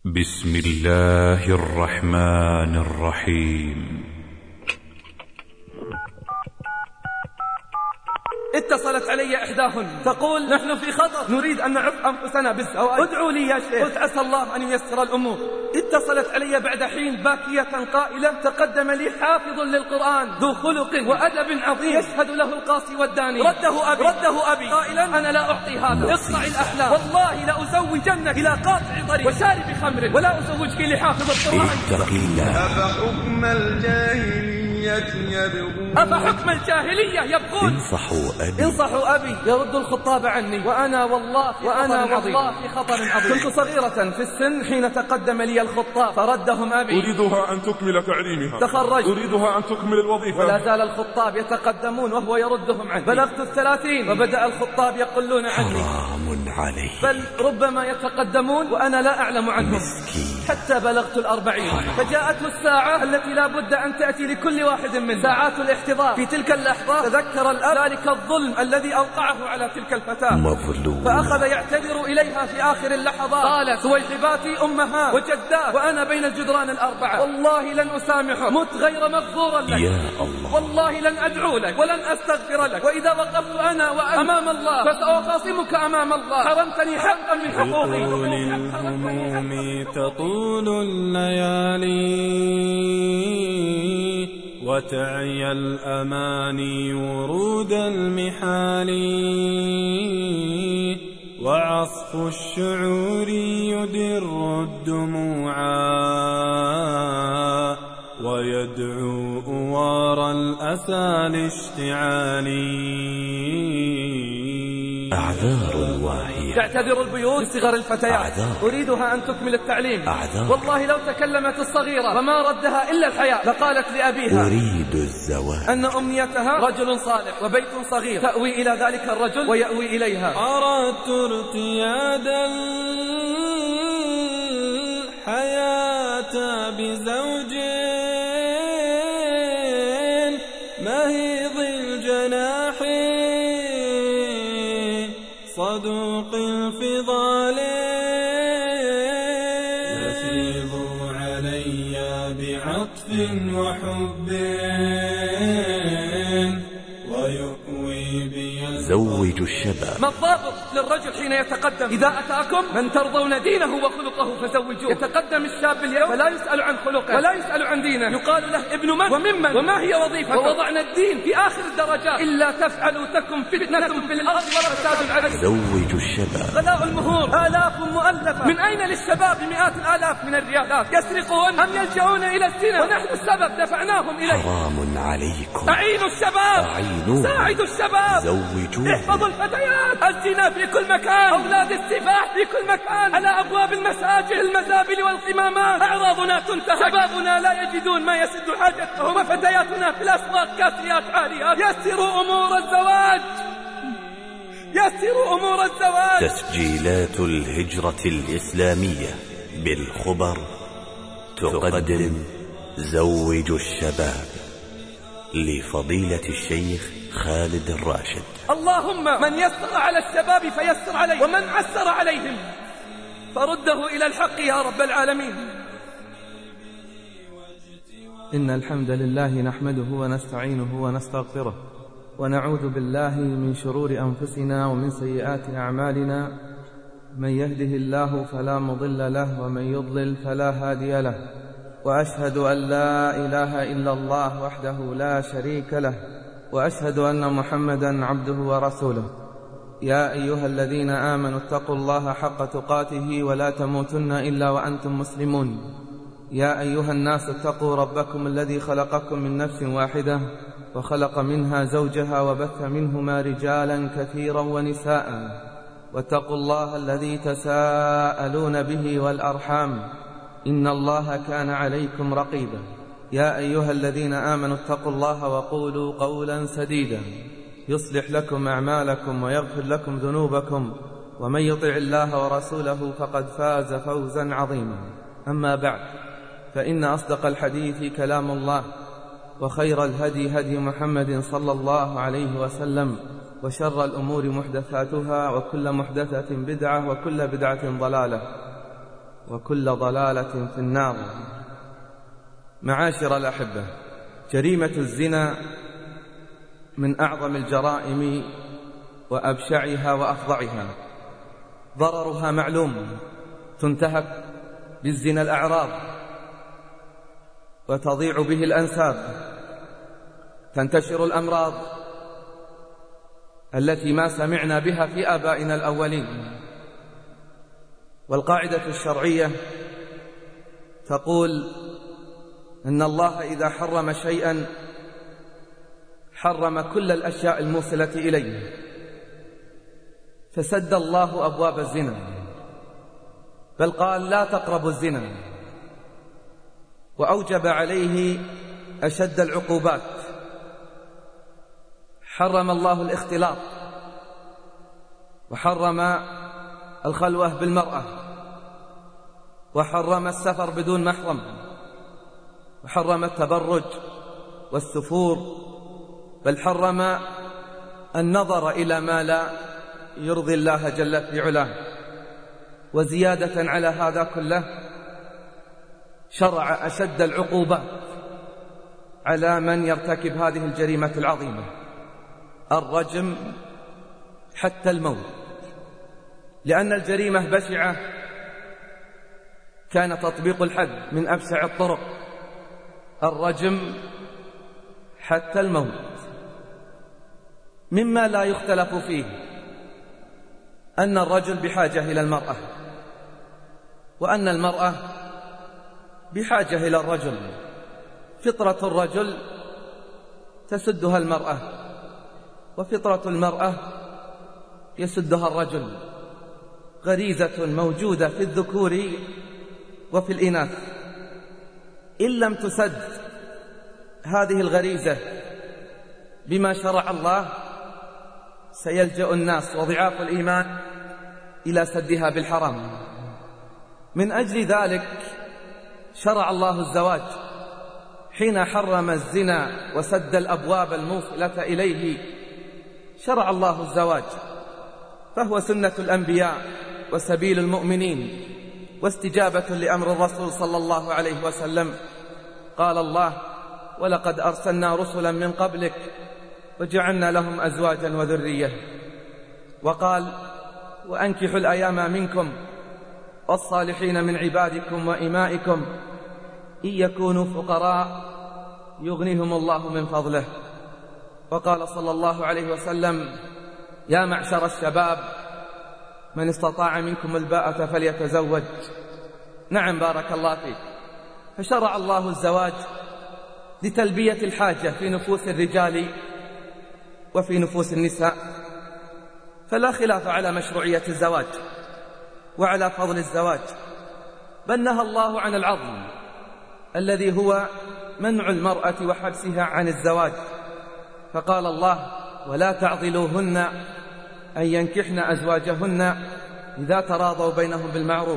بسم الله الرحمن الرحيم. اتصلت علي إحداهن تقول: نحن في خطر، نريد أن نعف أنفسنا بالزواج، ادعوا لي يا شيخ. قلت: عسى الله أن ييسر الأمور. اتصلت علي بعد حين باكية قائلة: تقدم لي حافظ للقرآن ذو خلق وأدب عظيم يشهد له القاصي والداني، رده أبي قائلا: أنا لا أعطي هذا، اقطع الأحلام، والله لأزوجنك إلى قاطع طريق وشارب خمر، ولا أزوجك لحافظ القرآن. أفحكم الجاهلية يبغون أفحكم الجاهلية يبغون. انصحوا أبي يرد الخطاب عني، وأنا والله في خطر عظيم. كنت صغيرة في السن حين تقدم لي الخطاب فردهم أبي: أريدها أن تكمل تعليمها، تخرجت، أريدها أن تكمل الوظيفة. ولا زال الخطاب يتقدمون وهو يردهم عني. بلغت 30 وبدأ الخطاب يقولون عني، حرام عليه، بل ربما يتقدمون وأنا لا أعلم عنهم. حتى بلغت 40 فجاءته الساعة التي لا بد أن تأتي لكل واحد من ساعات الاحتضار. في تلك اللحظة تذكر الأب ذلك الظلم الذي أوقعه على تلك الفتاة، مظلوم، فأخذ يعتذر إليها في آخر اللحظات. قالت: سويحباتي أمها وجدات وأنا بين الجدران الأربعة، والله لن أسامحك، مت غير مغفورا لك، يا الله، والله لن أدعو لك ولن أستغفر لك، وإذا وقفت أنا أمام الله فسأخاصمك أمام الله، حرمتني حقا من حقوقي. طول الهموم تطول الليالي، وتعي الأماني ورود المحال، وعصف الشعور يدر الدموعا، ويدعو أوار الأسى لاشتعالي. أعذار واهية، تعتذر البيوت لصغر الفتيات، أعذار، أريدها أن تكمل التعليم، أعذار، والله لو تكلمت الصغيرة وما ردها إلا الحياة لقالت لأبيها: أريد الزواج، أن أمنيتها رجل صالح وبيت صغير تأوي إلى ذلك الرجل ويأوي إليها. أردت ارتياد الحياة بزوج مهيض الجناح صدوق الفضال، يفيض علي بعطف وحب ويؤوي بي. زوجوا الشباب. ما الضابط للرجل حين يتقدم؟ إذا أتاكم من ترضون دينه وخلقه فزوجوه. يتقدم الشاب اليوم فلا يسأل عن خلقه ولا يسأل عن دينه، يقال له: ابن من وممن وما هي وظيفته، ووضعنا الدين في آخر الدرجات. إلا تفعلوا تكن فتنة في الأرض وفساد عريض. زوجوا الشباب. غلاء المهور آلاف مؤلفة، من أين للشباب مئات الآلاف من الريالات؟ يسرقون أم يلجؤون إلى الزنا ونحن السبب دفعناهم إليه. حرام عليكم، أعينوا الشباب، أعينوا، ساعدوا الشباب، زوجوه، احفظوا الفتيات. الزنا في كل مكان، أولاد السفاح في كل مكان، على أبواب المساجد، المزابل والقمامات. أعراضنا تنتهك، شبابنا لا يجدون ما يسد حاجتهم، وفتياتنا في الأسواق كاسيات عاريات. يسروا أمور الزواج، يسروا أمور الزواج. تسجيلات الهجرة الإسلامية بالخبر تقدم زوجوا الشباب لفضيلة الشيخ خالد الراشد. اللهم من يسر على الشباب فيسر عليه، ومن عسر عليهم فرده إلى الحق يا رب العالمين. إن الحمد لله نحمده ونستعينه ونستغفره، ونعوذ بالله من شرور أنفسنا ومن سيئات أعمالنا. من يهده الله فلا مضل له، ومن يضلل فلا هادي له، وأشهد أن لا إله إلا الله وحده لا شريك له، وأشهد أن محمدا عبده ورسوله. يا أيها الذين آمنوا اتقوا الله حق تقاته ولا تموتن إلا وأنتم مسلمون. يا أيها الناس اتقوا ربكم الذي خلقكم من نفس واحدة وخلق منها زوجها وبث منهما رجالا كثيرا ونساء، واتقوا الله الذي تساءلون به والأرحام، إن الله كان عليكم رقيبا. يا أيها الذين آمنوا اتقوا الله وقولوا قولا سديدا يصلح لكم أعمالكم ويغفر لكم ذنوبكم، ومن يطع الله ورسوله فقد فاز فوزا عظيما. أما بعد، فإن أصدق الحديث كلام الله، وخير الهدي هدي محمد صلى الله عليه وسلم، وشر الأمور محدثاتها، وكل محدثة بدعة، وكل بدعة ضلالة، وكل ضلالة في النار. معاشر الأحبة، جريمة الزنا من أعظم الجرائم وأبشعها وأفظعها. ضررها معلوم، تنتهك بالزنا الأعراض وتضيع به الأنساب، تنتشر الأمراض التي ما سمعنا بها في آبائنا الأولين. والقاعدة الشرعية تقول إن الله إذا حرم شيئا حرم كل الأشياء الموصلة إليه، فسد الله أبواب الزنا، بل قال لا تقربوا الزنا، وأوجب عليه أشد العقوبات. حرم الله الاختلاط، وحرم الخلوة بالمرأة، وحرم السفر بدون محرم، وحرم التبرج والسفور، بل حرم النظر إلى ما لا يرضي الله جل في علاه. وزيادة على هذا كله شرع أشد العقوبات على من يرتكب هذه الجريمة العظيمة، الرجم حتى الموت. لأن الجريمة بشعة كان تطبيق الحد من أبشع الطرق، الرجم حتى الموت. مما لا يختلف فيه أن الرجل بحاجة إلى المرأة، وأن المرأة بحاجة إلى الرجل. فطرة الرجل تسدها المرأة، وفطرة المرأة يسدها الرجل. غريزة موجودة في الذكور وفي الإناث. إن لم تسد هذه الغريزة بما شرع الله سيلجأ الناس وضعاف الإيمان إلى سدها بالحرام. من أجل ذلك شرع الله الزواج حين حرم الزنا وسد الأبواب الموصلة إليه. شرع الله الزواج، فهو سنة الأنبياء وسبيل المؤمنين واستجابة لأمر الرسول صلى الله عليه وسلم. قال الله: ولقد أرسلنا رسلا من قبلك وجعلنا لهم أزواجا وذرية. وقال: وأنكحوا الأيام منكم والصالحين من عبادكم وإمائكم إن يكونوا فقراء يغنيهم الله من فضله. وقال صلى الله عليه وسلم: يا معشر الشباب من استطاع منكم الباءة فليتزوج. نعم، بارك الله فيك. فشرع الله الزواج لتلبية الحاجة في نفوس الرجال وفي نفوس النساء. فلا خلاف على مشروعية الزواج وعلى فضل الزواج، بل نهى الله عن العضل الذي هو منع المرأة وحبسها عن الزواج. فقال الله: ولا تعضلوهن أن ينكحن أزواجهن إذا تراضوا بينهم بالمعروف.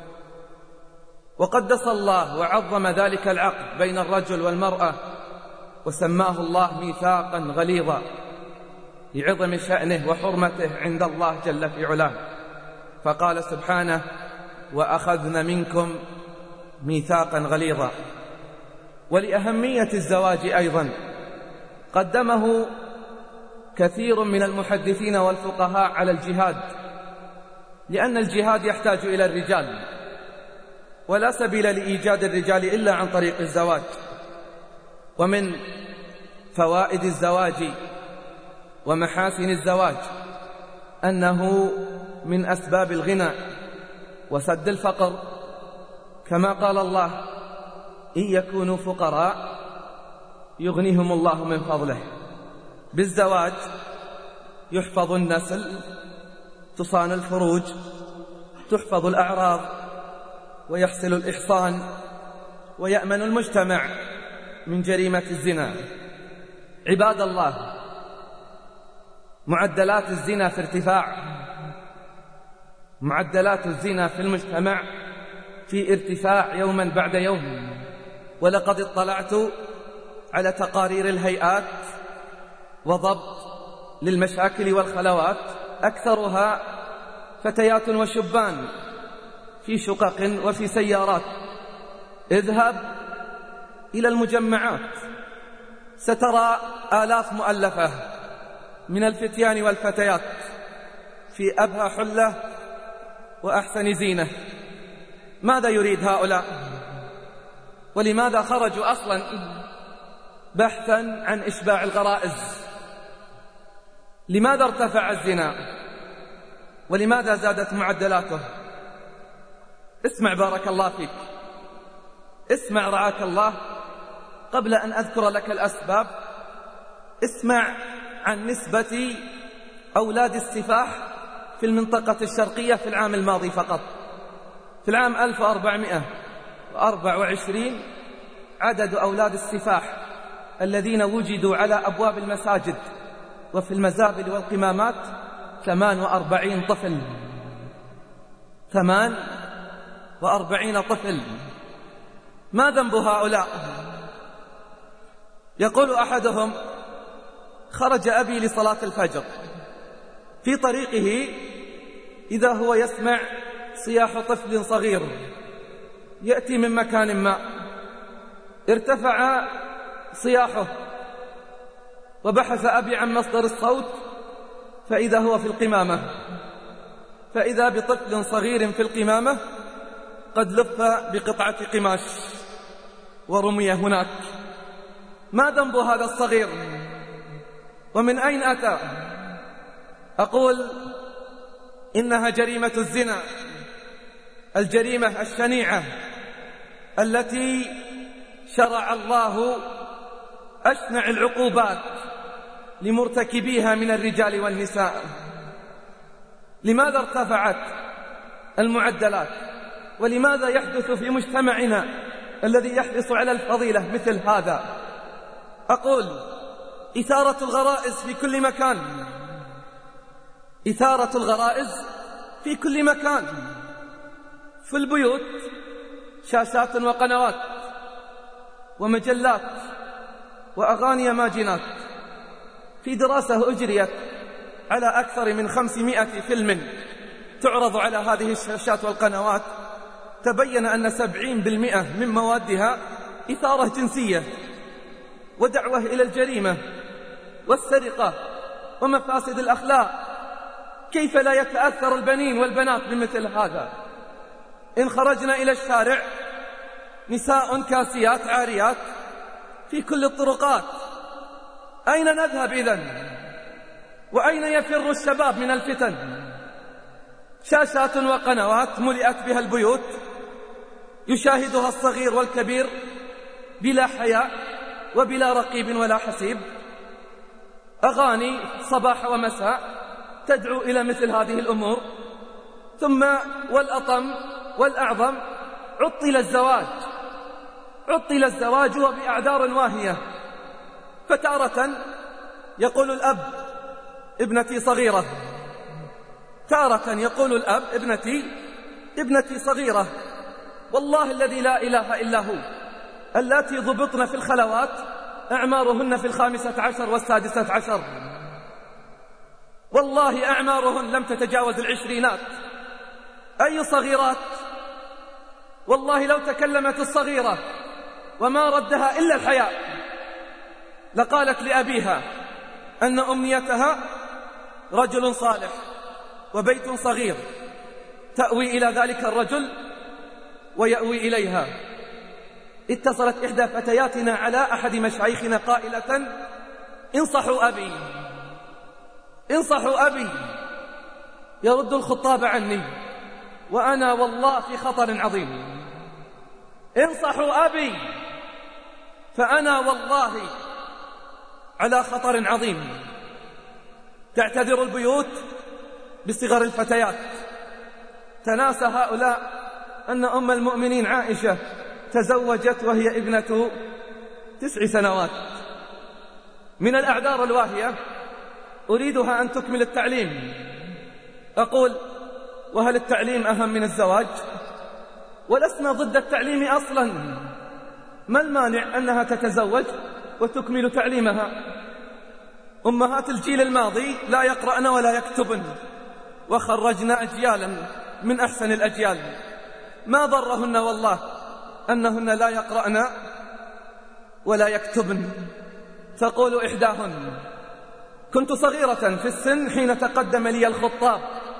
وقدس الله وعظم ذلك العقد بين الرجل والمرأة، وسماه الله ميثاقا غليظا لعظم شأنه وحرمته عند الله جل في علاه. فقال سبحانه: وأخذن منكم ميثاقا غليظا. ولأهمية الزواج أيضا قدمه كثير من المحدثين والفقهاء على الجهاد، لأن الجهاد يحتاج إلى الرجال، ولا سبيل لإيجاد الرجال إلا عن طريق الزواج. ومن فوائد الزواج ومحاسن الزواج أنه من أسباب الغنى وسد الفقر، كما قال الله: إن يكونوا فقراء يغنيهم الله من فضله. بالزواج يحفظ النسل، تصان الفروج، تحفظ الأعراض، ويحصل الإحصان، ويأمن المجتمع من جريمة الزنا. عباد الله، معدلات الزنا في ارتفاع، معدلات الزنا في المجتمع في ارتفاع يوما بعد يوم. ولقد اطلعت على تقارير الهيئات وضبط للمشاكل والخلوات، أكثرها فتيات وشبان في شقق وفي سيارات. اذهب إلى المجمعات سترى آلاف مؤلفة من الفتيان والفتيات في أبهى حلة وأحسن زينة. ماذا يريد هؤلاء؟ ولماذا خرجوا أصلا؟ بحثا عن إشباع الغرائز. لماذا ارتفع الزنا؟ ولماذا زادت معدلاته؟ اسمع بارك الله فيك، اسمع رعاك الله. قبل أن أذكر لك الأسباب، اسمع عن نسبة أولاد السفاح في المنطقة الشرقية في العام الماضي فقط. في العام 1424 عدد أولاد السفاح الذين وجدوا على أبواب المساجد وفي المزابل والقمامات 48 طفل. 48 طفل. ما ذنب هؤلاء؟ يقول أحدهم: خرج أبي لصلاة الفجر، في طريقه إذا هو يسمع صياح طفل صغير يأتي من مكان ما. ارتفع صياحه وبحث أبي عن مصدر الصوت، فإذا هو في القمامة، فإذا بطفل صغير في القمامة قد لف بقطعة قماش ورمي هناك. ما ذنب هذا الصغير؟ ومن أين أتى؟ أقول إنها جريمة الزنا، الجريمة الشنيعة التي شرع الله أشنع العقوبات لمرتكبيها من الرجال والنساء. لماذا ارتفعت المعدلات؟ ولماذا يحدث في مجتمعنا الذي يحرص على الفضيلة مثل هذا؟ أقول: إثارة الغرائز في كل مكان، إثارة الغرائز في كل مكان. في البيوت شاشات وقنوات ومجلات وأغاني ماجنات. في دراسة أجريت على أكثر من 500 فيلم تعرض على هذه الشاشات والقنوات، تبين أن 70% من موادها إثارة جنسية ودعوة إلى الجريمة والسرقة ومفاسد الأخلاق. كيف لا يتأثر البنين والبنات بمثل هذا؟ إن خرجنا إلى الشارع نساء كاسيات عاريات في كل الطرقات. أين نذهب إذن؟ وأين يفر الشباب من الفتن؟ شاشات وقنوات ملئت بها البيوت، يشاهدها الصغير والكبير بلا حياء وبلا رقيب ولا حسيب. أغاني صباح ومساء تدعو إلى مثل هذه الأمور. ثم والأطم والأعظم، عطل الزواج وبأعذار واهية. فتارة يقول الأب: ابنتي صغيرة. تارة يقول الأب: ابنتي صغيرة. والله الذي لا إله إلا هو، اللاتي ضبطن في الخلوات أعمارهن في 15 و16. والله أعمارهن لم تتجاوز 20. أي صغيرات؟ والله لو تكلمت الصغيرة وما ردها إلا الحياء لقالت لأبيها أن أمنيتها رجل صالح وبيت صغير، تأوي إلى ذلك الرجل ويأوي إليها. اتصلت إحدى فتياتنا على أحد مشايخنا قائلة: انصحوا أبي يرد الخطاب عني وأنا والله في خطر عظيم. انصحوا أبي فأنا والله على خطر عظيم. تعتذر البيوت بصغر الفتيات. تناسى هؤلاء أن أم المؤمنين عائشة تزوجت وهي ابنة 9 سنوات. من الأعذار الواهية أريدها أن تكمل التعليم. أقول: وهل التعليم أهم من الزواج؟ ولسنا ضد التعليم أصلا. ما المانع أنها تتزوج وتكمل تعليمها؟ أمهات الجيل الماضي لا يقرأن ولا يكتبن، وخرجنا أجيالا من أحسن الأجيال. ما ضرهن والله أنهن لا يقرأن ولا يكتبن. تقول إحداهن: كنت صغيرة في السن حين تقدم لي الخطاب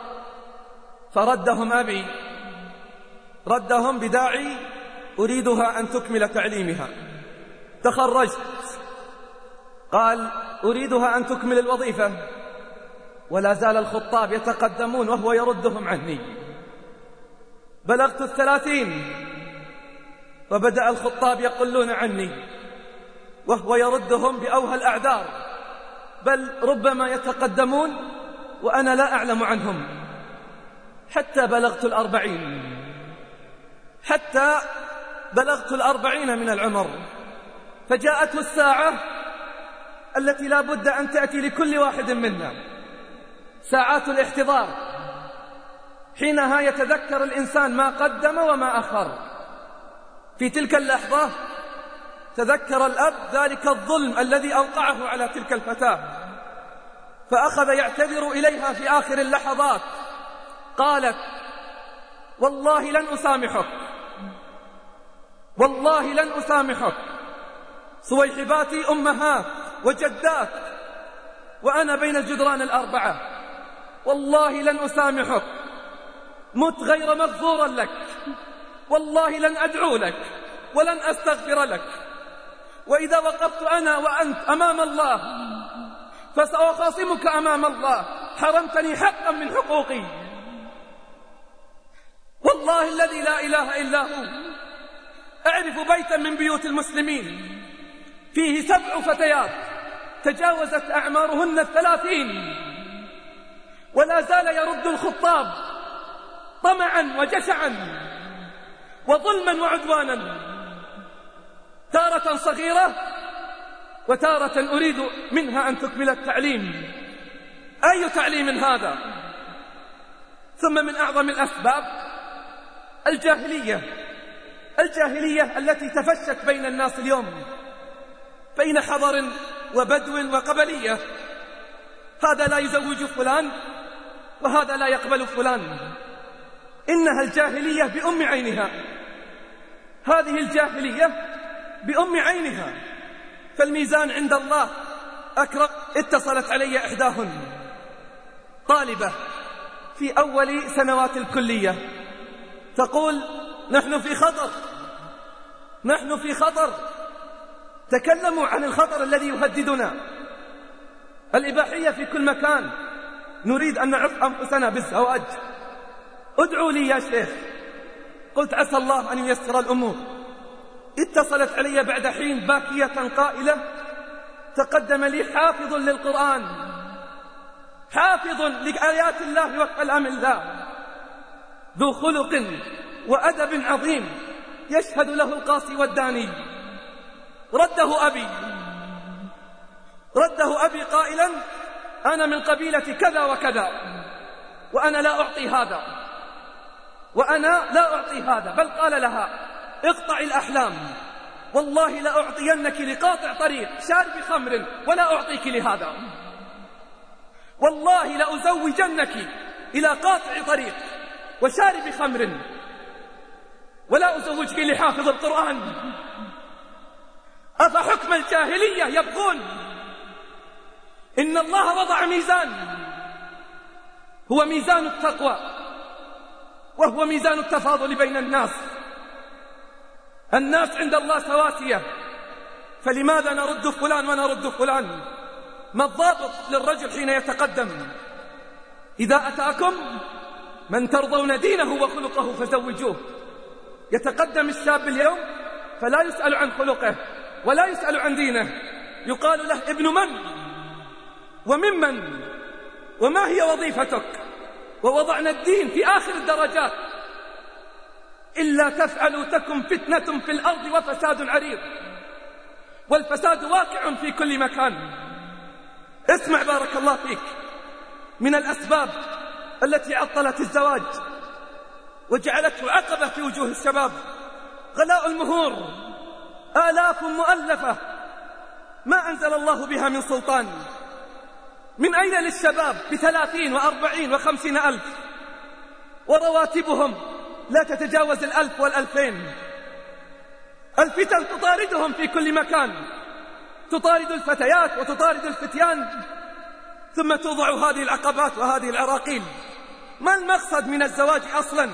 فردهم أبي، ردهم بداعي أريدها أن تكمل تعليمها. تخرجت، قال أريدها أن تكمل الوظيفة، ولا زال الخطاب يتقدمون وهو يردهم عني. بلغت 30 وبدأ الخطاب يقلون عني وهو يردهم بأوهى الأعذار، بل ربما يتقدمون وأنا لا أعلم عنهم. حتى بلغت 40، حتى بلغت 40 من العمر، فجاءته الساعة التي لا بد أن تأتي لكل واحد منا، ساعات الاحتضار. حينها يتذكر الإنسان ما قدم وما أخر. في تلك اللحظة تذكر الأب ذلك الظلم الذي أوقعه على تلك الفتاة، فأخذ يعتذر إليها في آخر اللحظات. قالت: والله لن أسامحك، والله لن أسامحك. صويحباتي أمهات وجدات وأنا بين الجدران الأربعة، والله لن أسامحك. مت غير مغفورا لك، والله لن أدعو لك ولن أستغفر لك. وإذا وقفت أنا وأنت أمام الله فسأخاصمك أمام الله، حرمتني حقا من حقوقي. والله الذي لا إله إلا هو أعرف بيتا من بيوت المسلمين فيه 7 فتيات تجاوزت أعمارهن 30 ولا زال يرد الخطاب طمعا وجشعا وظلما وعدوانا، تارة صغيرة وتارة أريد منها أن تكمل التعليم. أي تعليم هذا؟ ثم من أعظم الأسباب الجاهلية التي تفشت بين الناس اليوم، بين حضر وبدو وقبلية. هذا لا يزوج فلان وهذا لا يقبل فلان. إنها الجاهلية بأم عينها، هذه الجاهلية بأم عينها. فالميزان عند الله أكرم. اتصلت علي إحداهن طالبة في أول سنوات الكلية، تقول: نحن في خطر. تكلموا عن الخطر الذي يهددنا، الإباحية في كل مكان، نريد أن نعف أنفسنا بالزواج، ادعوا لي يا شيخ. قلت: عسى الله أن ييسر الأمور. اتصلت علي بعد حين باكية قائلة: تقدم لي حافظ للقرآن، حافظ لآيات الله وكلام الله، ذو خلق وأدب عظيم، يشهد له القاصي والداني. رده أبي قائلا: أنا من قبيلة كذا وكذا وأنا لا أعطي هذا، بل قال لها: اقطع الأحلام، والله لأعطينك لقاطع طريق شارب خمر ولا أعطيك لهذا، والله لأزوجنك إلى قاطع طريق وشارب خمر ولا أزوجك لحافظ القرآن. أفحكم الجاهلية يبغون؟ إن الله وضع ميزان، هو ميزان التقوى وهو ميزان التفاضل بين الناس. الناس عند الله سواسية، فلماذا نرد فلان ونرد فلان؟ ما الضابط للرجل حين يتقدم؟ إذا أتاكم من ترضون دينه وخلقه فزوجوه. يتقدم الشاب اليوم فلا يسأل عن خلقه ولا يسأل عن دينه، يقال له: ابن من وممن وما هي وظيفتك؟ ووضعنا الدين في آخر الدرجات. إلا تفعلوا تكن فتنة في الأرض وفساد عريض، والفساد واقع في كل مكان. اسمع بارك الله فيك، من الأسباب التي عطلت الزواج وجعلته عقبة في وجوه الشباب غلاء المهور، آلاف مؤلفة ما أنزل الله بها من سلطان. من أين للشباب ب30 و40 و50 ألف، ورواتبهم لا تتجاوز 1000 و2000. الفتن تطاردهم في كل مكان، تطارد الفتيات وتطارد الفتيان، ثم توضع هذه العقبات وهذه العراقيل. ما المقصد من الزواج أصلا؟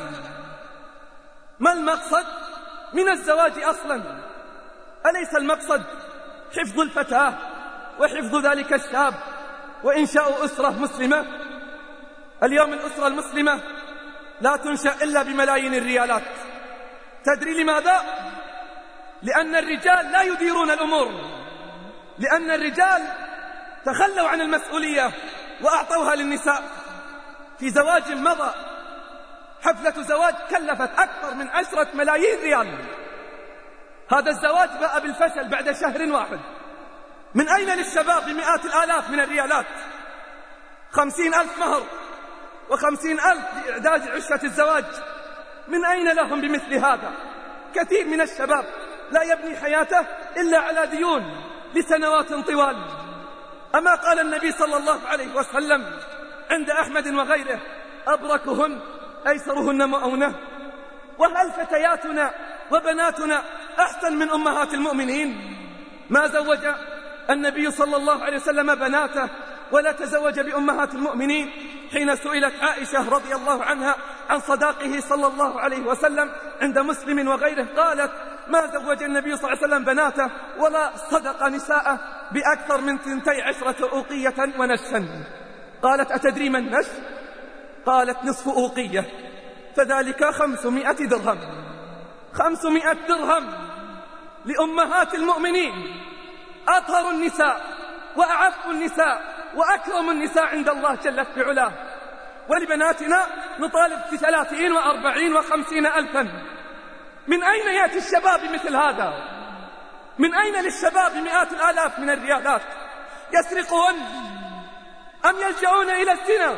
ما المقصد من الزواج أصلا؟ أليس المقصد حفظ الفتاة وحفظ ذلك الشاب وإنشاء أسرة مسلمة؟ اليوم الأسرة المسلمة لا تنشأ إلا بملايين الريالات. تدري لماذا؟ لأن الرجال لا يديرون الأمور، لأن الرجال تخلوا عن المسؤولية وأعطوها للنساء. في زواج مضى حفلة زواج كلفت أكثر من 10 ملايين ريال. هذا الزواج باء بالفشل بعد شهر واحد. من أين للشباب بمئات الآلاف من الريالات؟ 50,000 مهر و50,000 لإعداد عشة الزواج. من أين لهم بمثل هذا؟ كثير من الشباب لا يبني حياته إلا على ديون لسنوات طوال. أما قال النبي صلى الله عليه وسلم عند أحمد وغيره: أبركهن أيسرهن مؤونة. وهل فتياتنا وبناتنا أحسن من أمهات المؤمنين؟ ما زوج النبي صلى الله عليه وسلم بناته ولا تزوج بأمهات المؤمنين. حين سئلت عائشة رضي الله عنها عن صداقه صلى الله عليه وسلم عند مسلم وغيره، قالت: ما زوج النبي صلى الله عليه وسلم بناته ولا صدق نساءه بأكثر من 12 أوقية ونشا. قالت: أتدري ما النش؟ قالت: نصف أوقية، فذلك 500 درهم. 500 درهم لأمهات المؤمنين، أطهر النساء وأعف النساء وأكرم النساء عند الله جل في علاه. ولبناتنا نطالب في 30 و40 و50 ألفا. من أين يأتي الشباب مثل هذا؟ من أين للشباب مئات الآلاف من الريالات؟ يسرقون أم يلجؤون إلى الزنا؟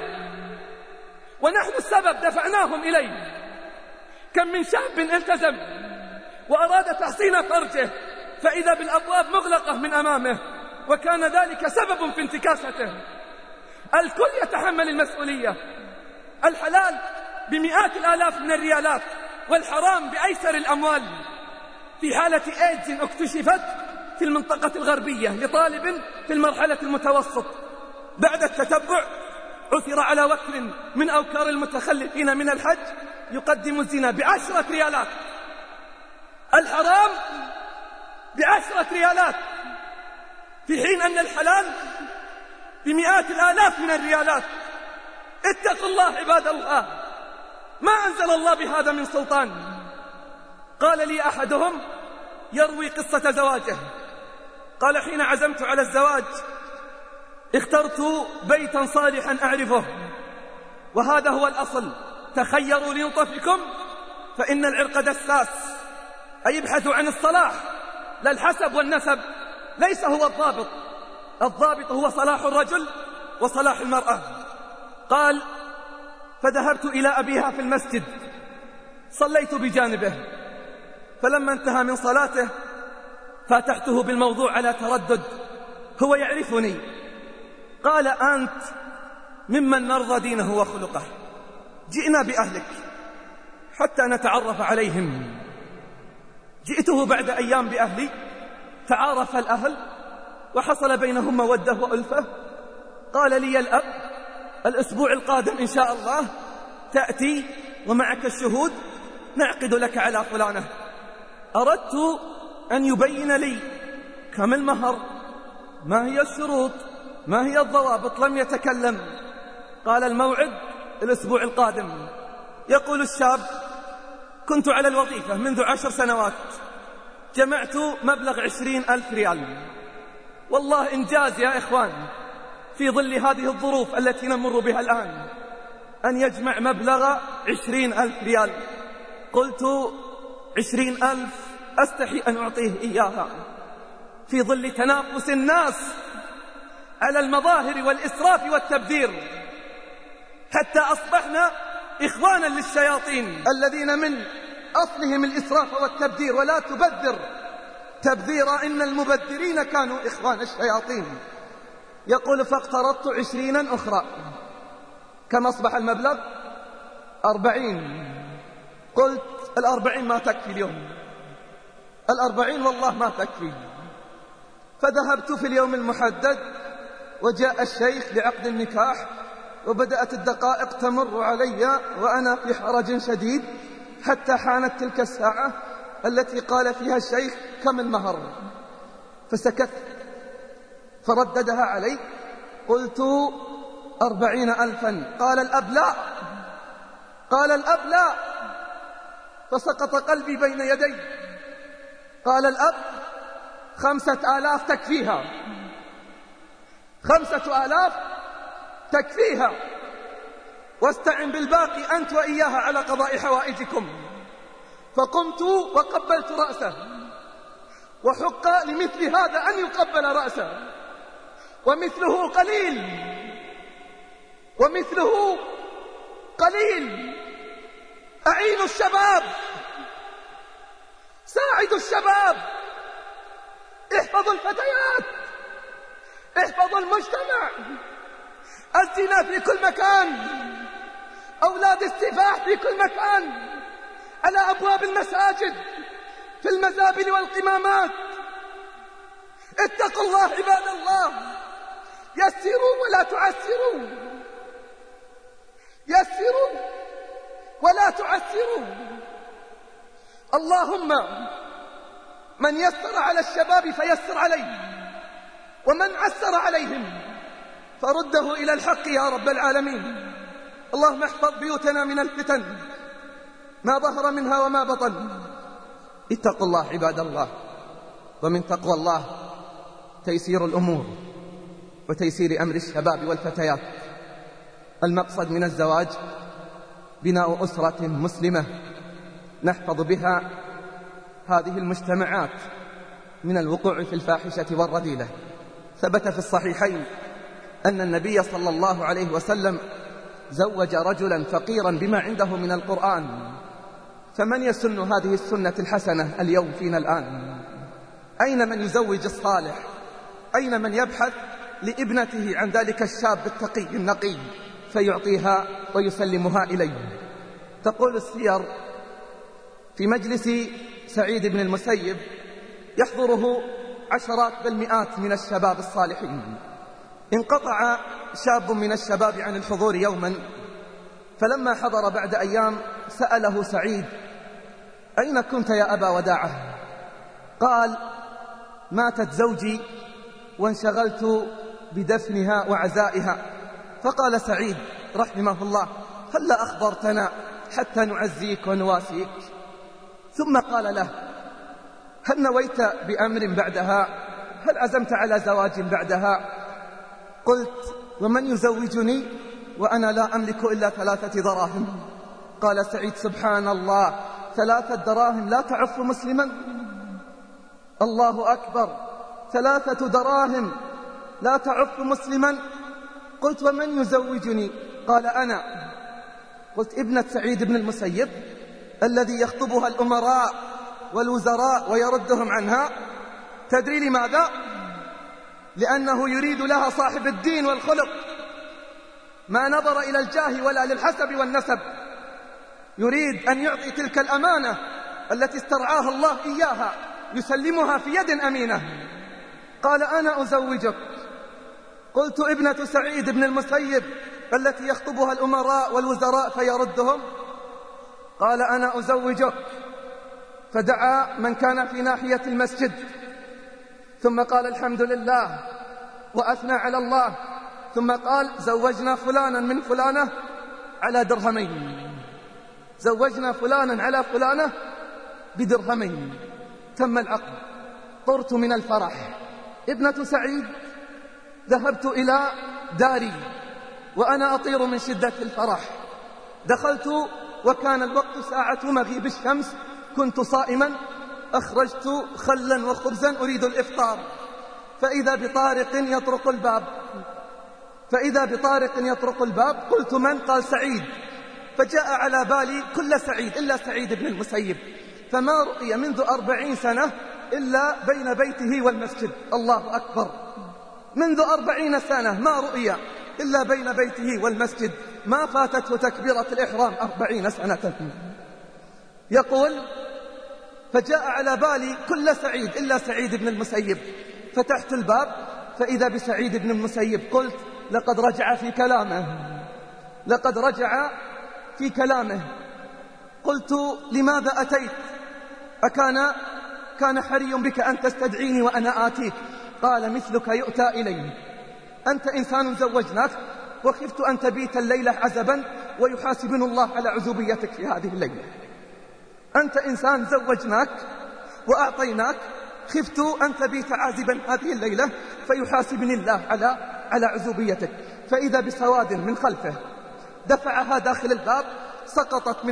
ونحن السبب، دفعناهم إليه. كم من شاب التزم وأراد تحصين فرجه فإذا بالأبواب مغلقة من أمامه، وكان ذلك سبب في انتكاسته. الكل يتحمل المسؤولية. الحلال بمئات الآلاف من الريالات والحرام بأيسر الأموال. في حالة إيدز اكتشفت في المنطقة الغربية لطالب في المرحلة المتوسط، بعد التتبع عثر على وكر من أوكار المتخلفين من الحج يقدم الزنا ب10 ريالات. الحرام ب10 ريالات، في حين أن الحلال بمئات الآلاف من الريالات. اتقوا الله عباد الله، ما أنزل الله بهذا من سلطان. قال لي أحدهم يروي قصة زواجه، قال: حين عزمت على الزواج اخترت بيتا صالحا أعرفه، وهذا هو الأصل. تخيروا لنطفكم فإن العرق دساس، أي ابحثوا عن الصلاح لا الحسب والنسب. ليس هو الضابط، الضابط هو صلاح الرجل وصلاح المرأة. قال: فذهبت إلى أبيها في المسجد، صليت بجانبه، فلما انتهى من صلاته فاتحته بالموضوع على تردد. هو يعرفني. قال: أنت ممن نرضى دينه وخلقه، جئنا بأهلك حتى نتعرف عليهم. جئته بعد أيام بأهلي، تعارف الأهل وحصل بينهم مودة وألفة. قال لي الأب: الأسبوع القادم إن شاء الله تأتي ومعك الشهود، نعقد لك على فلانة. أردت أن يبين لي كم المهر، ما هي الشروط، ما هي الضوابط. لم يتكلم. قال: الموعد الأسبوع القادم. يقول الشاب: كنت على الوظيفة منذ 10 سنوات، جمعت مبلغ 20,000 ريال. والله إنجاز يا إخوان في ظل هذه الظروف التي نمر بها الآن، أن يجمع مبلغ 20,000 ريال. قلت: 20,000 أستحي أن أعطيه إياها في ظل تنافس الناس على المظاهر والإسراف والتبذير، حتى أصبحنا إخوانا للشياطين الذين من أصلهم الإسراف والتبذير. ولا تبذر تبذيرا، إن المبذرين كانوا إخوان الشياطين. يقول: فاقترضت 20 أخرى. كم أصبح المبلغ؟ 40. قلت 40 ما تكفي اليوم، 40 والله ما تكفي. فذهبت في اليوم المحدد، وجاء الشيخ لعقد النكاح، وبدأت الدقائق تمر علي وأنا في حرج شديد، حتى حانت تلك الساعة التي قال فيها الشيخ كم المهر. فسكت، فرددها علي، قلت 40,000. قال الأب لا، قال الأب لا، فسقط قلبي بين يدي. قال الأب 5,000 تكفيها، 5,000 تكفيها، واستعن بالباقي أنت وإياها على قضاء حوائجكم. فقمت وقبلت رأسه، وحق لمثل هذا أن يقبل رأسه، ومثله قليل، ومثله قليل. أعينوا الشباب، ساعدوا الشباب، احفظوا الفتيات، احفظوا المجتمع. الزنا في كل مكان، أولاد السفاح في كل مكان، على أبواب المساجد، في المزابل والقمامات. اتقوا الله عباد الله، يسروا ولا تعسروا، يسروا ولا تعسروا. اللهم من يسر على الشباب فيسر عليه، ومن عسر عليهم فرده إلى الحق يا رب العالمين. اللهم احفظ بيوتنا من الفتن ما ظهر منها وما بطن. اتقوا الله عباد الله، ومن تقوى الله تيسير الأمور وتيسير أمر الشباب والفتيات. المقصد من الزواج بناء أسرة مسلمة نحفظ بها هذه المجتمعات من الوقوع في الفاحشة والرذيلة. ثبت في الصحيحين أن النبي صلى الله عليه وسلم زوج رجلا فقيرا بما عنده من القرآن. فمن يسن هذه السنة الحسنة اليوم فينا الآن؟ أين من يزوج الصالح؟ أين من يبحث لابنته عن ذلك الشاب التقي النقي فيعطيها ويسلمها إليه؟ تقول السير في مجلس سعيد بن المسيب يحضره عشرات بل مئات من الشباب الصالحين. انقطع شاب من الشباب عن الحضور يوما، فلما حضر بعد أيام سأله سعيد: أين كنت يا أبا وداعة؟ قال: ماتت زوجي وانشغلت بدفنها وعزائها. فقال سعيد رحمه الله: هلا أخبرتنا حتى نعزيك ونواسيك؟ ثم قال له: هل نويت بأمر بعدها؟ هل عزمت على زواج بعدها؟ قلت: ومن يزوجني وأنا لا أملك إلا 3 دراهم؟ قال سعيد: سبحان الله، 3 دراهم لا تعف مسلما؟ الله أكبر، 3 دراهم لا تعف مسلما؟ قلت: ومن يزوجني؟ قال: أنا. قلت: ابنة سعيد بن المسيب الذي يخطبها الأمراء والوزراء ويردهم عنها. تدري لماذا؟ لأنه يريد لها صاحب الدين والخلق، ما نظر إلى الجاه ولا للحسب والنسب. يريد أن يعطي تلك الأمانة التي استرعاها الله إياها، يسلمها في يد أمينة. قال: أنا أزوجك. قلت: ابنة سعيد بن المسيب التي يخطبها الأمراء والوزراء فيردهم؟ قال: أنا أزوجك. فدعا من كان في ناحية المسجد، ثم قال: الحمد لله، وأثنى على الله، ثم قال: زوجنا فلانا من فلانة على 2 درهم، زوجنا فلانا على فلانة ب2 درهم. تم العقد. طرت من الفرح. ابنة سعيد ذهبت إلى داري وأنا أطير من شدة الفرح. دخلت وكان الوقت ساعة مغيب الشمس، كنت صائما. أخرجت خلا وخبزا أريد الإفطار، فإذا بطارق يطرق الباب، فإذا بطارق يطرق الباب. قلت: من؟ قال: سعيد. فجاء على بالي كل سعيد إلا سعيد بن المسيب، فما رؤي منذ 40 سنة إلا بين بيته والمسجد. الله أكبر، منذ 40 سنة ما رؤي إلا بين بيته والمسجد، ما فاتته تكبيرة الإحرام 40 سنة. يقول: فجاء على بالي كل سعيد إلا سعيد بن المسيب، فتحت الباب فإذا بسعيد بن المسيب. قلت: لقد رجع في كلامه، لقد رجع في كلامه. قلت: لماذا أتيت؟ كان حري بك أن تستدعيني وأنا آتيك؟ قال: مثلك يؤتى إليه، أنت إنسان زوجناك وخفت أن تبيت الليلة عزبا ويحاسبني الله على عزوبيتك في هذه الليلة. أنت إنسان زوجناك وأعطيناك، خفت أن تبيت عازبا هذه الليلة فيحاسبني الله على عزوبيتك. فإذا بسواد من خلفه دفعها داخل الباب، سقطت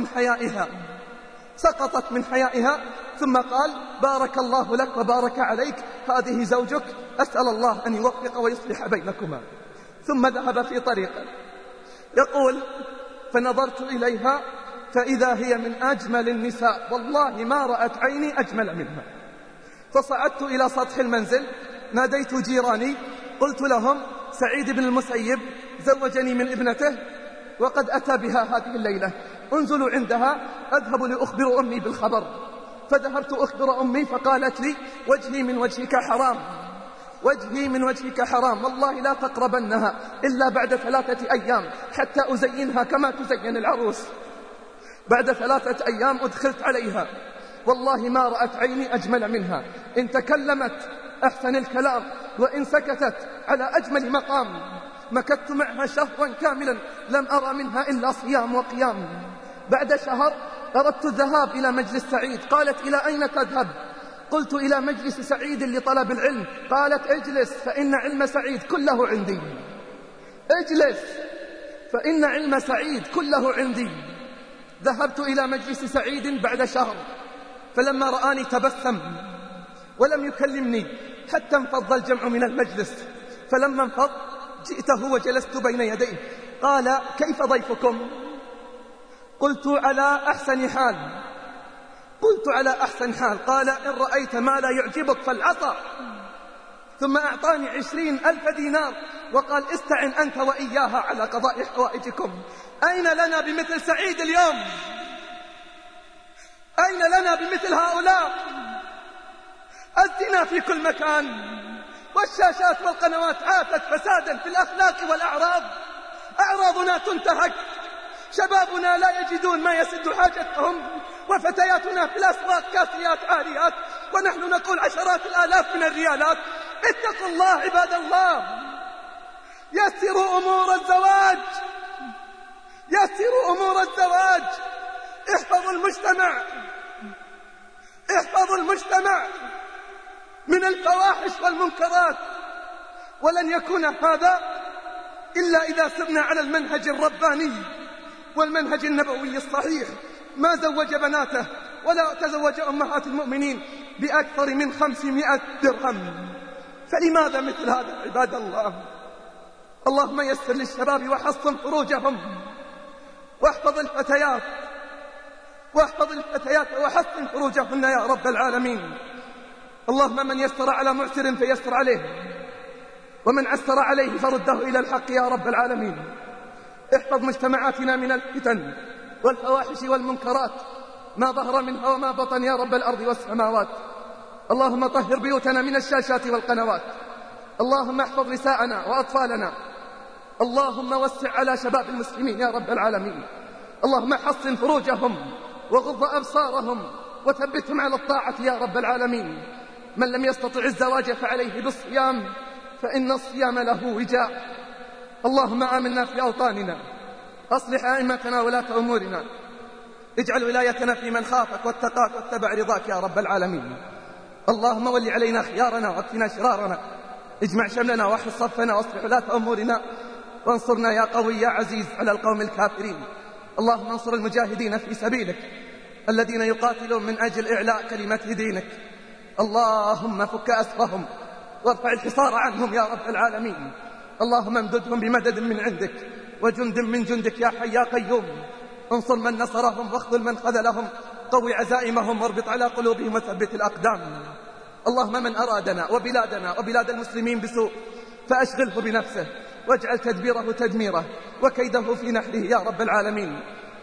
من حيائها ثم قال: بارك الله لك وبارك عليك، هذه زوجك، أسأل الله أن يوفق ويصلح بينكما. ثم ذهب في طريقه. يقول: فنظرت إليها فإذا هي من أجمل النساء، والله ما رأت عيني أجمل منها. فصعدت إلى سطح المنزل، ناديت جيراني، قلت لهم: سعيد بن المسيب زوجني من ابنته وقد أتى بها هذه الليلة، انزلوا عندها أذهب لأخبر أمي بالخبر. فذهبت أخبر أمي فقالت لي: وجهي من وجهك حرام، وجهي من وجهك حرام، والله لا تقربنها إلا بعد 3 أيام حتى أزينها كما تزين العروس. بعد 3 أيام أدخلت عليها، والله ما رأت عيني أجمل منها، إن تكلمت أحسن الكلام وإن سكتت على أجمل مقام. مكثت معها شهرا كاملا لم أرى منها إلا صيام وقيام. بعد شهر أردت الذهاب إلى مجلس سعيد، قالت: إلى أين تذهب؟ قلت: إلى مجلس سعيد لطلب العلم. قالت: اجلس فإن علم سعيد كله عندي، اجلس فإن علم سعيد كله عندي. ذهبت إلى مجلس سعيد بعد شهر، فلما رآني تبسم ولم يكلمني حتى انفض الجمع من المجلس. فلما انفض جئته وجلست بين يديه. قال: كيف ضيفكم؟ قلت: على أحسن حال، قلت: على أحسن حال. قال: إن رأيت ما لا يعجبك فالعصا. ثم أعطاني 20,000 دينار وقال: استعن أنت وإياها على قضاء حوائجكم. أين لنا بمثل سعيد اليوم؟ أين لنا بمثل هؤلاء؟ الزنا في كل مكان، والشاشات والقنوات عافت فسادا في الأخلاق والأعراض. أعراضنا تنتهك، شبابنا لا يجدون ما يسد حاجتهم، وفتياتنا في الأسواق كاسيات عاريات، ونحن نقول عشرات الآلاف من الريالات. اتقوا الله عباد الله، يسروا أمور الزواج، يسروا أمور الزواج، احفظوا المجتمع، احفظوا المجتمع من الفواحش والمنكرات. ولن يكون هذا إلا إذا سرنا على المنهج الرباني والمنهج النبوي الصحيح. ما زوج بناته ولا تزوج أمهات المؤمنين بأكثر من 500 درهم، فلماذا مثل هذا عباد الله؟ اللهم يسر للشباب وحصن فروجهم، واحفظ الفتيات، واحفظ الفتيات وحصن فروجهن يا رب العالمين. اللهم من يسر على معسر فيسر عليه، ومن عسر عليه فرده إلى الحق يا رب العالمين. احفظ مجتمعاتنا من الفتن والفواحش والمنكرات ما ظهر منها وما بطن يا رب الأرض والسماوات. اللهم طهر بيوتنا من الشاشات والقنوات. اللهم احفظ نساءنا وأطفالنا. اللهم وسع على شباب المسلمين يا رب العالمين. اللهم حصن فروجهم وغض أبصارهم وثبتهم على الطاعة يا رب العالمين. من لم يستطع الزواج فعليه بالصيام، فإن الصيام له وجاء. اللهم آمنا في أوطاننا، أصلح أئمتنا ولاة أمورنا، اجعل ولايتنا في من خافك واتقاك واتبع رضاك يا رب العالمين. اللهم ول علينا خيارنا واكفنا شرارنا، اجمع شملنا واحفظ صفنا واصلح ولاة أمورنا، وانصرنا يا قوي يا عزيز على القوم الكافرين. اللهم انصر المجاهدين في سبيلك الذين يقاتلون من أجل إعلاء كلمة دينك. اللهم فك أسرهم وارفع الحصار عنهم يا رب العالمين. اللهم امددهم بمدد من عندك وجند من جندك يا حي يا قيوم. انصر من نصرهم واخذل من خذلهم، قوي عزائمهم واربط على قلوبهم وثبت الأقدام. اللهم من أرادنا وبلادنا وبلاد المسلمين بسوء فأشغله بنفسه، واجعل تدبيره تدميره وكيده في نحره يا رب العالمين.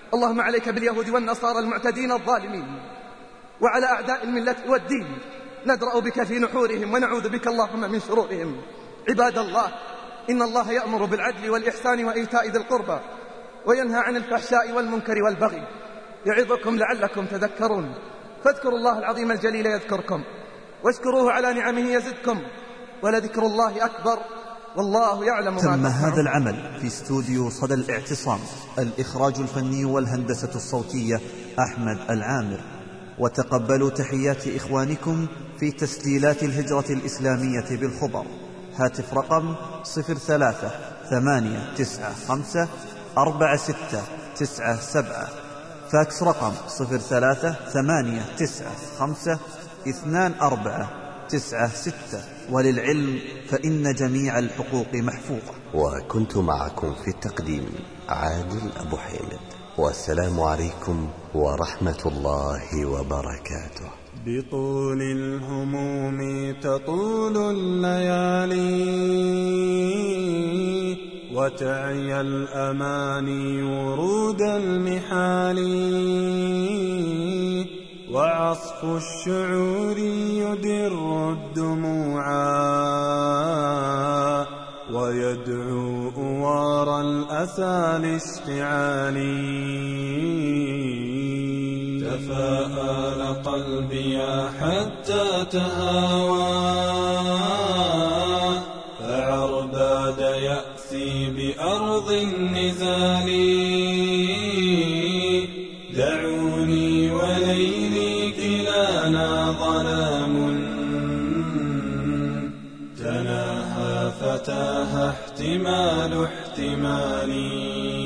اللهم عليك باليهود والنصارى المعتدين الظالمين، وعلى أعداء الملة والدين ندرأ بك في نحورهم ونعوذ بك اللهم من شرورهم. عباد الله، إن الله يأمر بالعدل والإحسان وإيتاء ذي القربى وينهى عن الفحشاء والمنكر والبغي، يعظكم لعلكم تذكرون. فاذكروا الله العظيم الجليل يذكركم، واشكروه على نعمه يزدكم، ولذكر الله أكبر، والله يعلم ما تصنعون. تم هذا العمل في استوديو صدى الاعتصام، الإخراج الفني والهندسة الصوتية أحمد العامر. وتقبلوا تحيات إخوانكم في تسجيلات الهجرة الإسلامية بالخبر. هاتف رقم 03-895-4697. فاكس رقم 03-895-2496. وللعلم فإن جميع الحقوق محفوظة. وكنت معكم في التقديم عادل أبو حامد، والسلام عليكم ورحمة الله وبركاته. بطول الهموم تطول الليالي، وتعيا الأماني ورود المحال، وعصف الشعور يدر الدموعا، ويدعو أوار الأسى لاشتعال. تفاءل قلبي حتى تهاوى، فعرباد يأسي بأرض النزال. دعوني وليلي كلانا ظلام، تناهى فتاها احتمال احتمالي.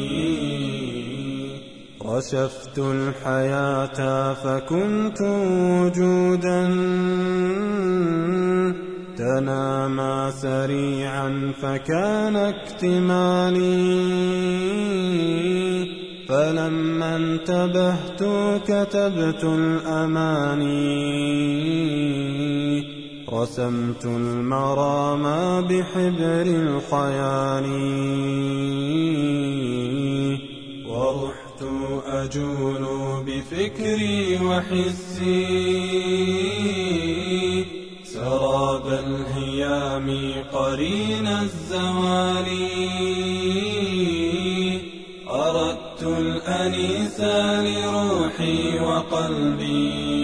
رشفت الحياة فكنت وجودا، تنامى سريعا فكان اكتمالي. فلما انتبهت كتبت الأماني، رسمت المرام بحبر الخيال. ورحت أجول بفكري وحسي، سراب الهيام قرين الزوال. أردت الأنيس لروحي وقلبي،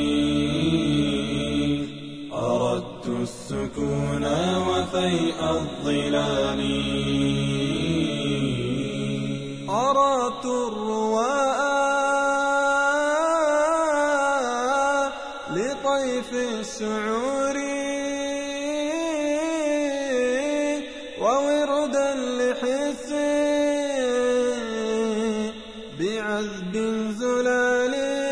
أردت السكون وفيء الظلال. أردت الرواء لطيف الشعور، ووردا لحس بعذب زلال.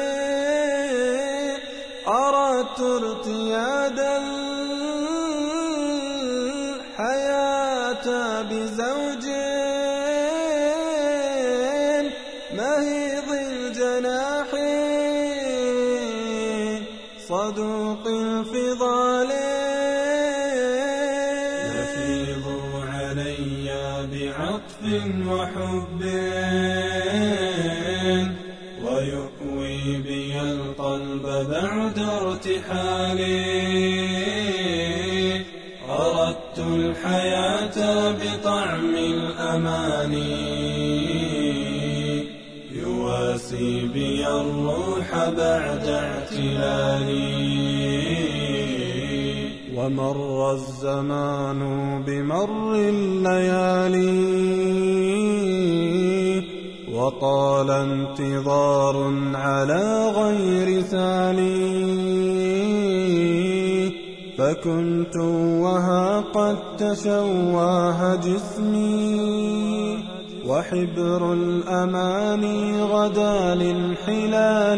أردت ارتياد الحياة بزوج مهيض الجناح، صدوق الفضال. يفيض علي بعطف وحب، ويؤوي بي القلب بعد ارتحالي. أردت الحياة بطعم الأماني، يواسي بي الروح بعد اعتلالي. ومر الزمان بمر الليالي، وطال انتظار على غير سالي. فكنت وها قد تشواه جسمي، وحبر الأماني غدا للحلال.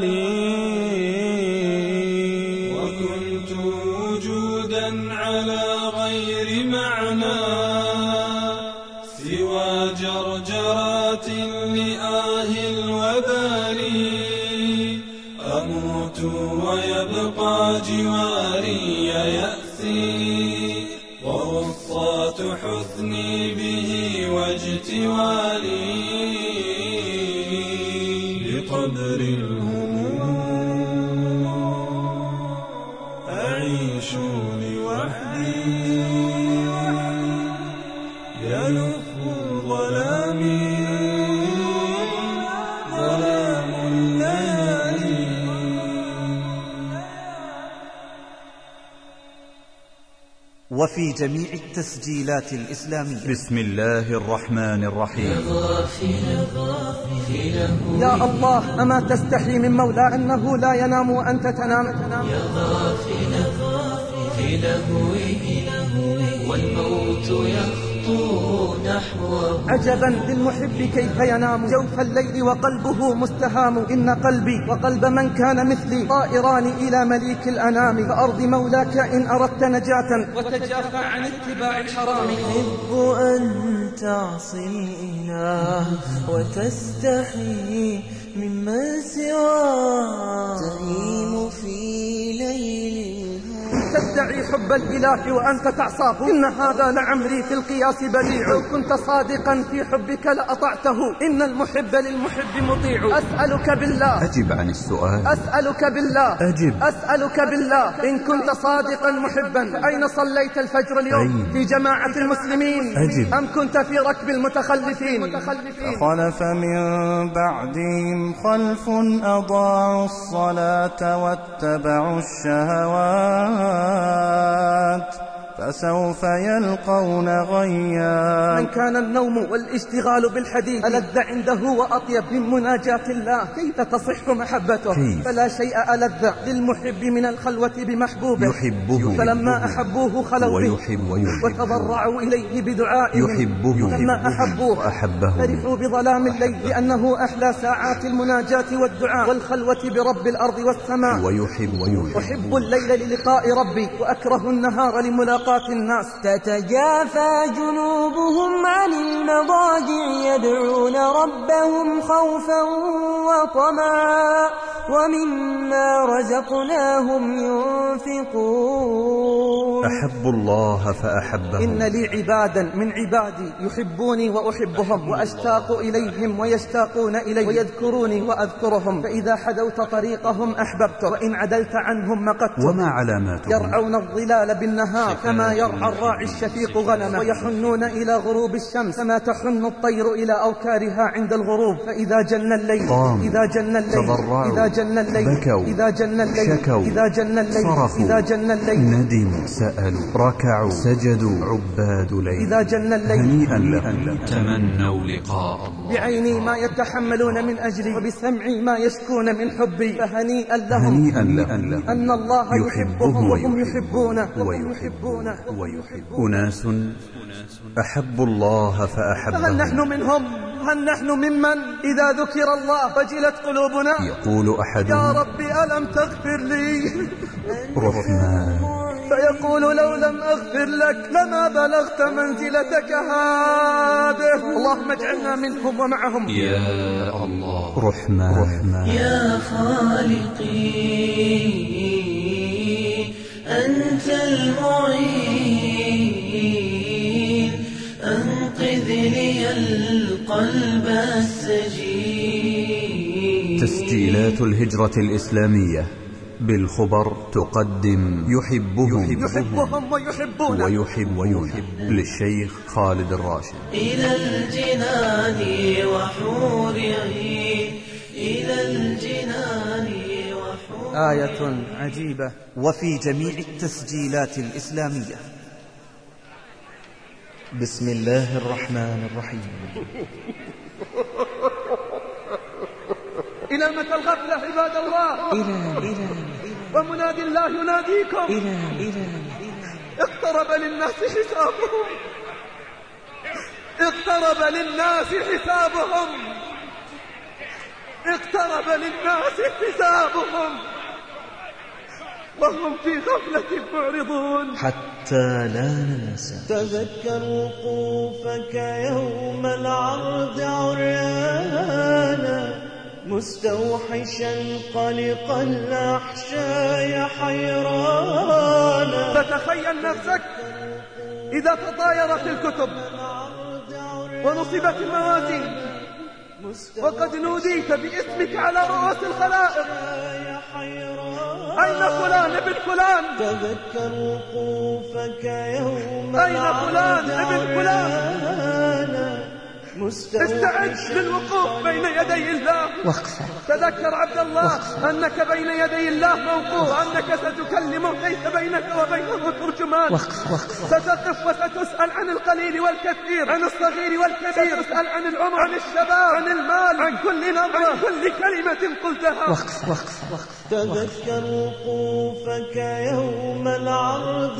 وكنت وجودا على غير معنى، سوى جرجرات لآه الوبال. أموت ويبقى جواري يأسي، وغصات حزني به واجتوالي. أعيش لوحدي يلف ظلامي ظلام الليالي. وفي جميع التسجيلات الإسلامية. بسم الله الرحمن الرحيم. يا الله أما تستحي من مولى أنه لا ينام وأنت تنام؟ يا غافل في لهوه والموت يخطو نحوه. عجبا للمحب كيف ينام جوف الليل وقلبه مستهام. إن قلبي وقلب من كان مثلي طائران إلى مليك الأنام. فأرض مولاك إن أردت نجاة وتجافى عن اتباع الحرام. تحب أن تعصي الإله وتستحي ممن سواه. تهيم في ليل تدعي حب الإله وأنت تعصاه. إن هذا لعمري في القياس بديع. لو كنت صادقا في حبك لأطعته. إن المحب للمحب مطيع. أسألك بالله أجب عن السؤال. أسألك بالله أجب. أسألك بالله إن كنت صادقا محبا أين صليت الفجر اليوم؟ في جماعة المسلمين أجب. أم كنت في ركب المتخلفين؟ فخلف من بعدهم خلف أضاعوا الصلاة واتبعوا الشهوات فسوف يلقون غيا. من كان النوم والاشتغال بالحديث ألذ عنده وأطيب من مناجاة الله كيف تصح محبته؟ كيف؟ فلا شيء ألذ للمحب من الخلوة بمحبوبه. يحبه فلما أحبوه خلوا به وتضرعوا إليه بدعائهم. يحبه لما أحبوه وأحبه فرحوا بظلام الليل لأنه أحلى ساعات المناجاة والدعاء والخلوة برب الأرض والسماء. أحب الليل للقاء ربي وأكره النهار لملاقاة الناس. تتجافى جنوبهم عن المضاجع يدعون ربهم خوفا وطمعا ومما رزقناهم ينفقون. أحب الله فأحبهم. إن لي عبادا من عبادي يحبوني وأحبهم وأشتاق إليهم ويشتاقون إلي ويذكروني وأذكرهم. فإذا حدوت طريقهم أحببت وإن عدلت عنهم مقت. وما علاماتهم؟ يرعون الظلال بالنهار كما يرعى الراعي الشفيق غنمه ويحنون إلى غروب الشمس كما تحن الطير إلى أوكارها عند الغروب. فإذا جن الليل إذا جن الليل إذا جن الليل بكوا إذا جن الليل شكوا إذا جن الليل صرخوا إذا جن الليل ندموا سألوا ركعوا سجدوا عباد ليل. إذا جن الليل هنيئا لهم تمنوا لقاء الله. بعيني ما يتحملون من أجلي وبسمعي ما يشكون من حبي. فهنيئا لهم أن الله يحبهم وهم يحبونه أناس أحبوا الله فأحبهم. فهل نحن منهم؟ هل نحن ممن إذا ذكر الله وجلت قلوبنا؟ يقول أحدهم يا ربي ألم تغفر لي؟ رحمن. فيقول لو لم أغفر لك لما بلغت منزلتك هذه. اللهم اجعلنا منهم ومعهم يا الله. رحمن. يا خالقي أنت المعين أنقذ لي القلب السجين. تسجيلات الهجرة الإسلامية بالخبر تقدم يحبهم ويحبونه للشيخ خالد الراشد. إلى الجنان وحور عين إلى الجنان وحور. آية عجيبة. وفي جميع التسجيلات الإسلامية. بسم الله الرحمن الرحيم. إلى متى الغفلة عباد الله؟ ومنادي الله يناديكم. اقترب للناس حسابهم. اقترب للناس حسابهم. اقترب للناس حسابهم وهم في غفلة معرضون. حتى لا ننسى. تذكر وقوفك يوم العرض عريانا مستوحشا قلق الأحشاء حيرانا. فتخيل نفسك إذا تطايرت الكتب ونصبت الموازين وقد نوديت باسمك على رؤوس الخلائق. أين فلان ابن فلان؟ تذكر وقوفك يوم أين فلان ابن فلان؟ استعد للوقوف بين يدي الله. تذكر عبد الله أنك بين يدي الله موقوف، وأنك ستكلم ليس بينك وبينه ترجمان. ستقف وستسأل عن القليل والكثير، عن الصغير والكبير، ستسأل عن العمر، عن الشباب، عن المال، عن كل نظرة، عن كل كلمة قلتها. تذكر وقوفك يوم العرض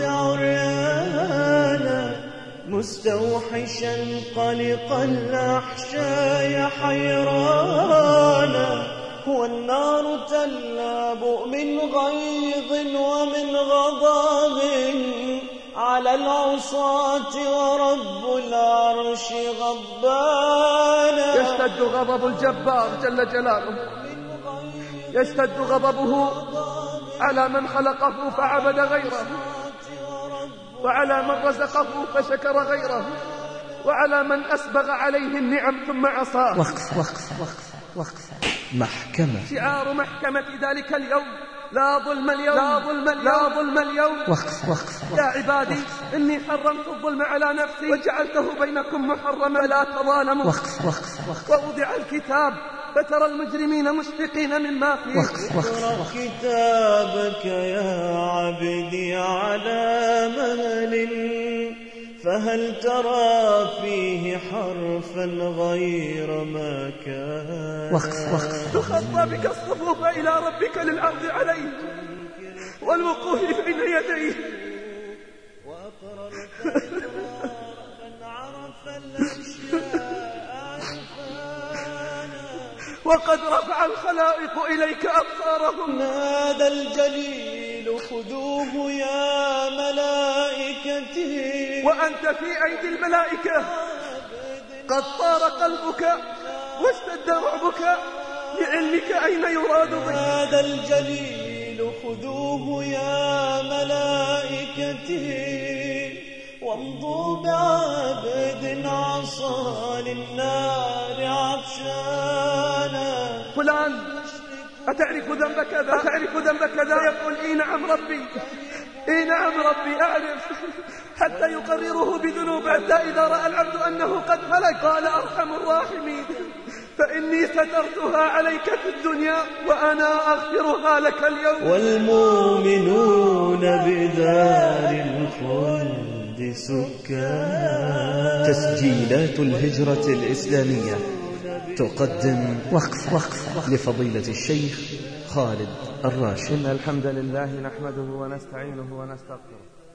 عريانا مستوحشا قلق الأحشاء حيرانا، والنار تلاب من غيظ ومن غضب على العصاة ورب العرش غضبانا. يشتد غضب الجبار جل جلاله، يشتد غضبه على من خلقه فعبد غيره، وعلى من رزقه فشكر غيره، وعلى من أسبغ عليه النعم ثم عصاه. محكمة. شعار محكمة ذلك اليوم: لا ظلم اليوم، لا ظلم اليوم، لا ظلم اليوم. يا عبادي إني حرمت الظلم على نفسي وجعلته بينكم محرما لا تظالموا. ووضع الكتاب فترى المجرمين مشفقين مما فيه. اقرأ كتابك يا عبدي على مهل، فهل ترى فيه حرفا غير ما كان. تخطى بك الصفوف إلى ربك للعرض عليه والوقوف بين يديه. وأقررت إقرارا عرف الأشياء عرفانا، وقد رفع الخلائق إليك أبصارهم. نادى الجليل خذوه يا ملائكتي، وأنت في أيدي الملائكة. قد طار قلبك واشتد رعبك لعلمك أين يراد بك. نادى الجليل خذوه يا ملائكتي، وامضوا بعبد عصى للنار عطشانا. فلان أتعرف ذنب كذا؟ أتعرف ذنب كذا؟ يقول إي نعم ربي، إي نعم ربي أعرف، حتى يقرره بذنوبه. حتى إذا رأى العبد أنه قد هلك قال أرحم الراحمين: فإني سترتها عليك في الدنيا وأنا أغفرها لك اليوم. والمؤمنون بدار الخلد سكان. تسجيلات الهجرة الإسلامية تقدم وقفة لفضيلة الشيخ خالد الراشد. إن الحمد لله نحمده ونستعينه ونستغفره